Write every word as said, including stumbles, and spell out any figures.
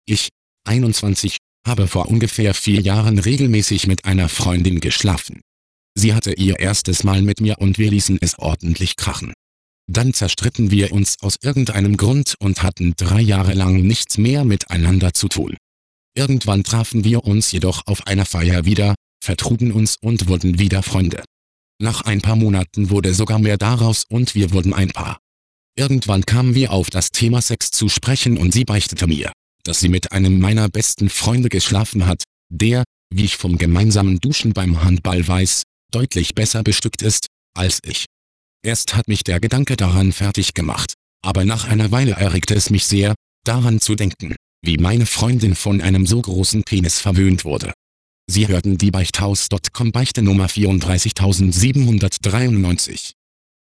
Ich, einundzwanzig, habe vor ungefähr vier Jahren regelmäßig mit einer Freundin geschlafen. Sie hatte ihr erstes Mal mit mir und wir ließen es ordentlich krachen. Dann zerstritten wir uns aus irgendeinem Grund und hatten drei Jahre lang nichts mehr miteinander zu tun. Irgendwann trafen wir uns jedoch auf einer Feier wieder, vertrugen uns und wurden wieder Freunde. Nach ein paar Monaten wurde sogar mehr daraus und wir wurden ein Paar. Irgendwann kamen wir auf das Thema Sex zu sprechen und sie beichtete mir, dass sie mit einem meiner besten Freunde geschlafen hat, der, wie ich vom gemeinsamen Duschen beim Handball weiß, deutlich besser bestückt ist, als ich. Erst hat mich der Gedanke daran fertig gemacht, aber nach einer Weile erregte es mich sehr, daran zu denken, wie meine Freundin von einem so großen Penis verwöhnt wurde. Sie hörten die Beichthaus Punkt com Beichte Nummer vierunddreißigtausendsiebenhundertdreiundneunzig.